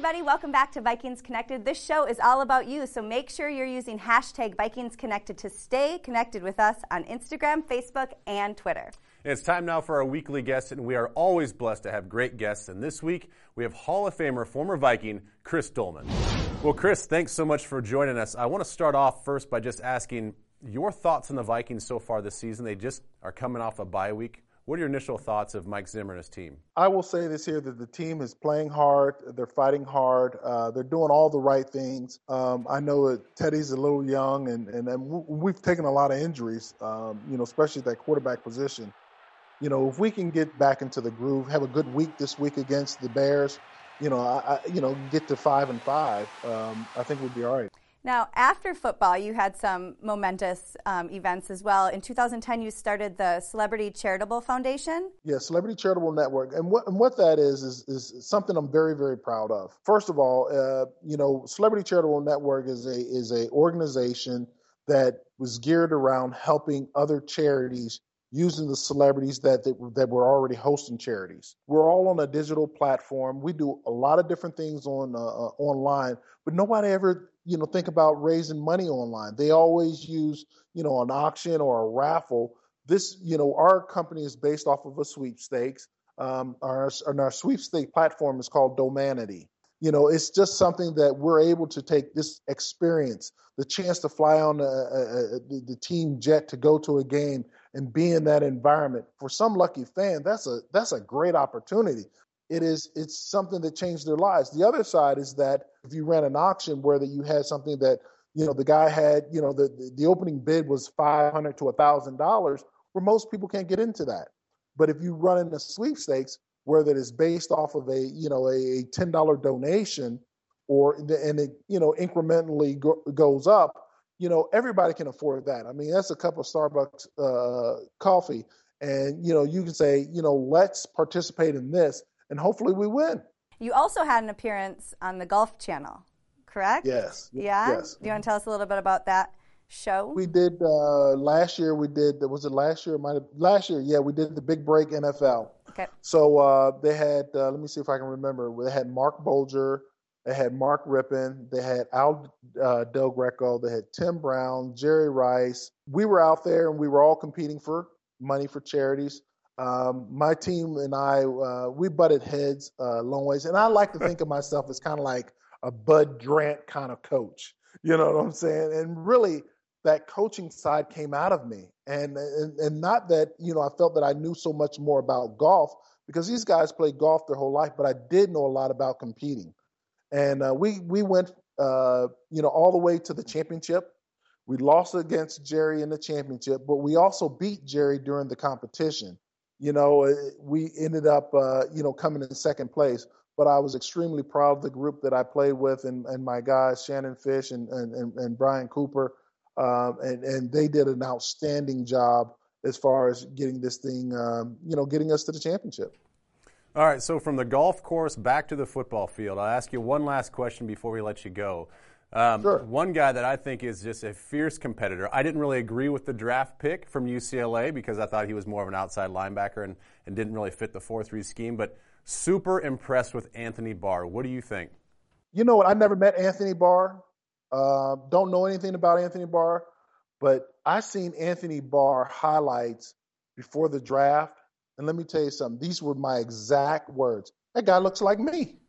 everybody. Welcome back to Vikings Connected. This show is all about you, so make sure you're using hashtag Vikings Connected to stay connected with us on Instagram, Facebook, and Twitter. It's time now for our weekly guest, and we are always blessed to have great guests. And this week, we have Hall of Famer, former Viking, Chris Doleman. Well, Chris, thanks so much for joining us. I want to start off first by just asking your thoughts on the Vikings so far this season. They just are coming off a bye week. What are your initial thoughts of Mike Zimmer and his team? I will say this here, that the team is playing hard. They're fighting hard. They're doing all the right things. I know that Teddy's a little young, and we've taken a lot of injuries, especially at that quarterback position. If we can get back into the groove, have a good week this week against the Bears, get to 5-5, I think we'll be all right. Now, after football, you had some momentous events as well. In 2010, you started the Celebrity Charitable Foundation. Yeah, Celebrity Charitable Network. And what that is something I'm very, very proud of. First of all, Celebrity Charitable Network is a organization that was geared around helping other charities using the celebrities that were already hosting charities. We're all on a digital platform. We do a lot of different things online, but nobody ever think about raising money online. They always use, an auction or a raffle. This, our company is based off of a sweepstakes. Our sweepstakes platform is called Domanity. It's just something that we're able to take this experience, the chance to fly on the team jet to go to a game and be in that environment. For some lucky fan, that's a great opportunity. It's something that changed their lives. The other side is that if you ran an auction where that you had something that, the guy had, the opening bid was $500 to $1,000, where most people can't get into that. But if you run in a sweepstakes where that is based off of a $10 donation, and it incrementally goes up, everybody can afford that. I mean, that's a cup of Starbucks coffee, and you can say, let's participate in this, and hopefully we win. You also had an appearance on the Golf Channel, correct? Yes. Yeah? Yes. Do you want to tell us a little bit about that show? We did last year. Was it last year? Last year, yeah. We did the Big Break NFL. Okay. So they had. Let me see if I can remember. They had Mark Bolger. They had Mark Rippon. They had Al Del Greco. They had Tim Brown, Jerry Rice. We were out there, and we were all competing for money for charities. My team and I, we butted heads long ways. And I like to think of myself as kind of like a Bud Grant kind of coach. You know what I'm saying? And really, that coaching side came out of me. And not that, I felt that I knew so much more about golf, because these guys played golf their whole life, but I did know a lot about competing. And we went, all the way to the championship. We lost against Jerry in the championship, but we also beat Jerry during the competition. We ended up, coming in second place. But I was extremely proud of the group that I played with, and my guys, Shannon Fish and Brian Cooper. And they did an outstanding job as far as getting this thing, getting us to the championship. All right, so from the golf course back to the football field, I'll ask you one last question before we let you go. Sure. One guy that I think is just a fierce competitor. I didn't really agree with the draft pick from UCLA because I thought he was more of an outside linebacker and didn't really fit the 4-3 scheme, but super impressed with Anthony Barr. What do you think? You know what? I never met Anthony Barr. Don't know anything about Anthony Barr, but I seen Anthony Barr highlights before the draft. And let me tell you something. These were my exact words. That guy looks like me.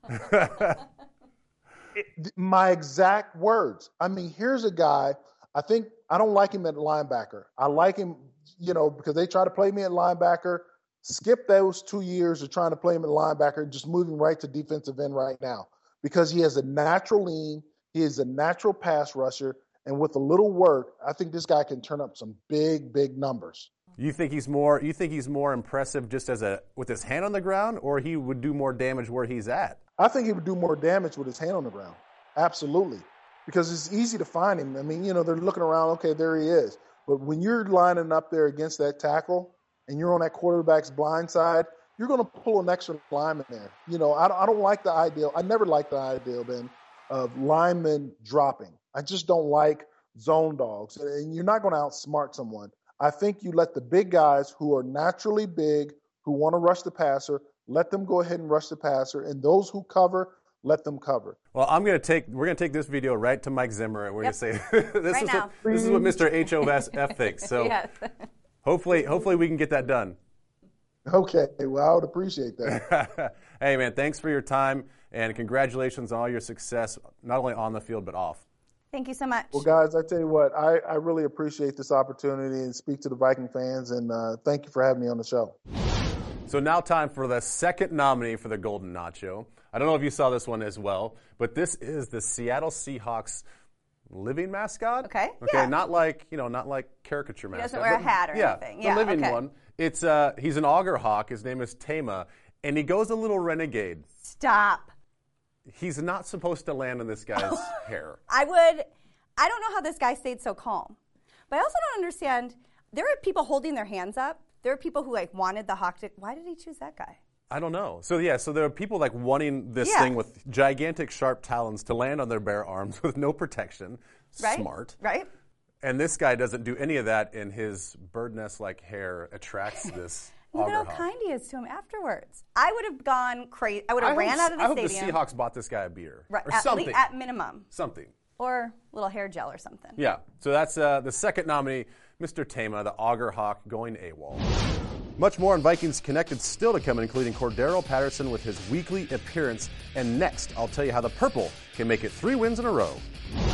My exact words. I mean, here's a guy. I don't like him at linebacker. I like him, because they try to play me at linebacker. Skip those 2 years of trying to play him at linebacker, just moving right to defensive end right now, because he has a natural lean. He is a natural pass rusher. And with a little work, I think this guy can turn up some big, big numbers. You think he's more impressive just with his hand on the ground, or he would do more damage where he's at? I think he would do more damage with his hand on the ground. Absolutely. Because it's easy to find him. I mean, they're looking around, okay, there he is. But when you're lining up there against that tackle and you're on that quarterback's blind side, you're going to pull an extra lineman there. I don't like the ideal. I never liked the ideal, Ben, of linemen dropping. I just don't like zone dogs. And you're not going to outsmart someone. I think you let the big guys who are naturally big, who want to rush the passer, let them go ahead and rush the passer. And those who cover, let them cover. Well, we're gonna take this video right to Mike Zimmer, and we're gonna say this is what Mr. HOSF thinks. So Yes. hopefully we can get that done. Okay, well, I would appreciate that. Hey, man, thanks for your time, and congratulations on all your success, not only on the field but off. Thank you so much. Well, guys, I tell you what, I really appreciate this opportunity and speak to the Viking fans, and thank you for having me on the show. So now time for the second nominee for the Golden Nacho. I don't know if you saw this one as well, but this is the Seattle Seahawks living mascot. Okay. Okay, Yeah. not like caricature mascot. He doesn't wear a hat or anything. The living okay. one. It's he's an auger hawk. His name is Tama, and he goes a little renegade. Stop. He's not supposed to land on this guy's hair. I don't know how this guy stayed so calm. But I also don't understand, there are people holding their hands up. There are people who wanted the hawk to, why did he choose that guy? I don't know. So there are people wanting this thing with gigantic sharp talons to land on their bare arms with no protection. Right? Smart. Right? And this guy doesn't do any of that, and his bird nest-like hair attracts this Look auger at how hawk. kind he is to him afterwards. I would have gone crazy. I would have ran out of the I hope stadium. the Seahawks bought this guy a beer. Right, Or something. at minimum. Something. Or a little hair gel or something. Yeah. So that's the second nominee, Mr. Tama, the auger hawk going AWOL. Much more on Vikings Connected still to come, including Cordero Patterson with his weekly appearance. And next, I'll tell you how the Purple can make it 3 wins in a row.